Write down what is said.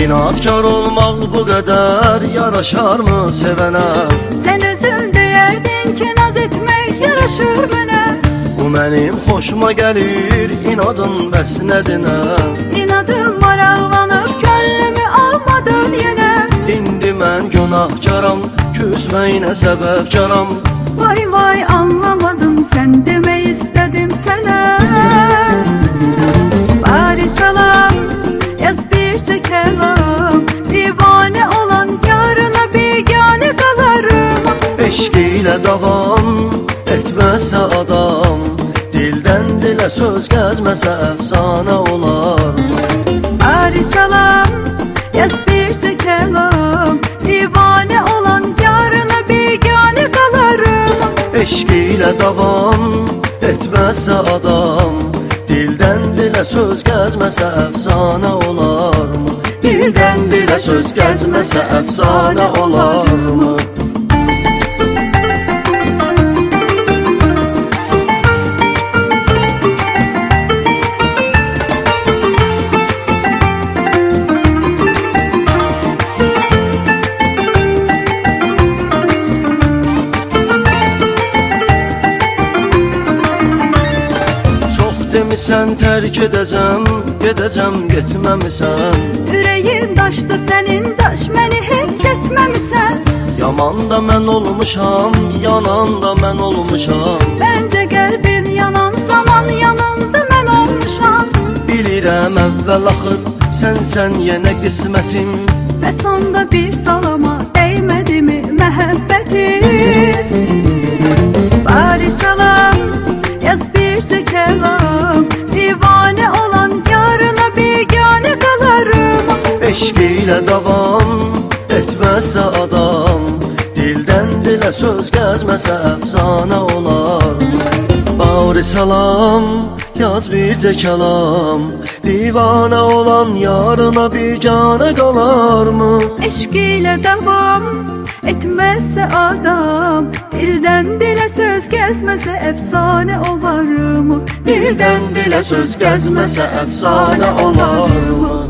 İnadkar olmaq bu qədər yaraşarmı sevənə? Sən özün deyərdin ki, naz etmək yaraşır mənə. Bu mənim xoşuma gəlir, inadın bəs nədinə? İnadım maraqlanıb, könlümü almadın yenə. İndi mən günahkaram, küsməyinə səbəbkaram. Vay vay anlamadın, sən demək istədim sənə. Bari salam, yaz bircə kəlam. Divanə olan yarına biganə qalarım. Eşq ilə davam etməsə adam, dildən dilə söz gəzməsə əfsanə olar. Bari salam, yaz bircə kəlam. Divanə olan yarına biganə qalarım. Eşq ilə davam etməsə adam, dildən dilə söz gəzməsə əfsanə olarmı? Dildən dilə söz gəzməsə əfsanə olarmı? Demisən tərk edəcəm, gedəcəm, getməmisən. Ürəyim daşdı sənin daş, məni hiss etməmisən. Yaman da mən olmuşam, yanan da mən olmuşam. Məncə qəlbin yanan zaman yanında mən olmuşam. Bilirəm əvvəl axır, sən yenə qismətim. Bəs onda bir salama dəymədimi məhəbbətim? Bari salam, yaz bircə kəlam. Divanə olan yarına biganə qalarım. Eşq ilə davam etməsə adam, dildən dilə söz gəzməsə əfsanə olar. Bari salam, yaz bircə kəlam. Divanə olan yarına biganə qalarmı? Eşq ilə davam etməzsə adam, dildən dilə söz gəzməsə əfsanə olarmı? Dildən dilə söz gəzməsə əfsanə olarmı?